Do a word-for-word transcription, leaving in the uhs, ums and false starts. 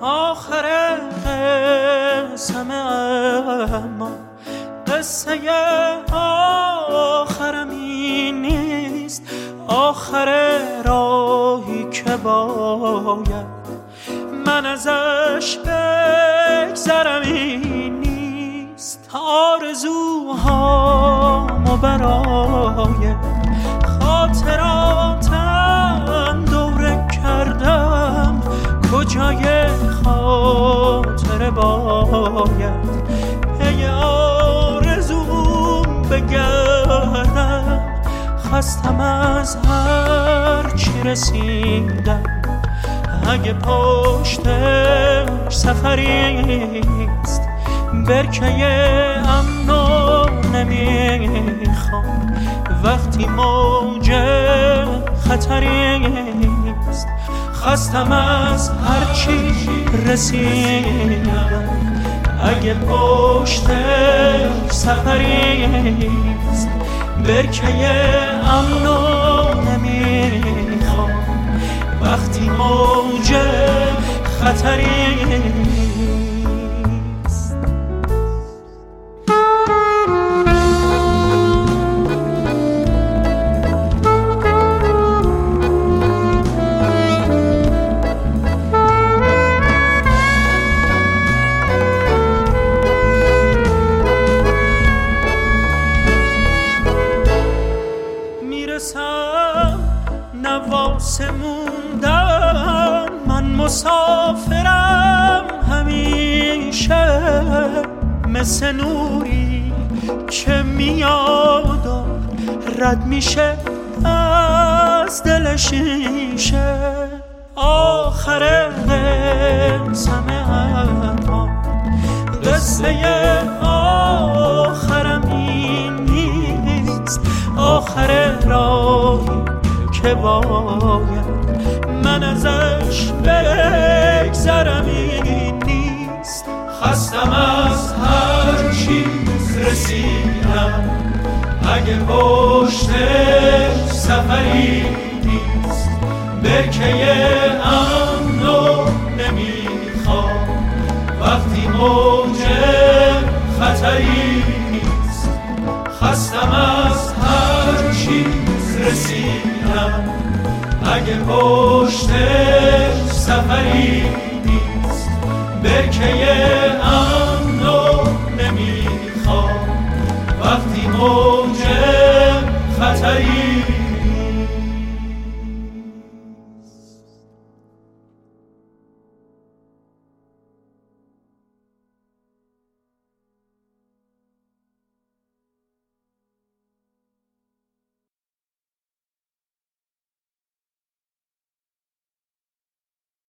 آخر قسم اما قصه آخرم این نیست، آخر راهی که باید من ازش بگذرم این نیست. آرزوهامو برای خاطراتم دوره کردم، کجای خاطره باید پی آرزوم بگردم. خستم از هر چی رسیدم، اگه پشتش سفریست برکه امنو نمیخوام وقتی موج خطریست. خستم از هر چی رسیدم، اگه پشتش سفریست برکه امنو نمیخوام وقتی موج خطریست. میرسم نواسه موندن، من مسافرم همیشه، مثل نوری که میاد و رد میشه از دل شیشه. آخر قسم اما قصه آخرم این نیست، آخر راهی که باید من ازش بگذرم این نیست. خستم از هر چی رسیدم، اگه پشتش سفری نیست برکه امنو نمیخوام وقتی موج خطری نیست. خستم از هر چی رسیدم، اگه پشتش سفری نیست برکه امنو نمیخوام وقتی موج خطری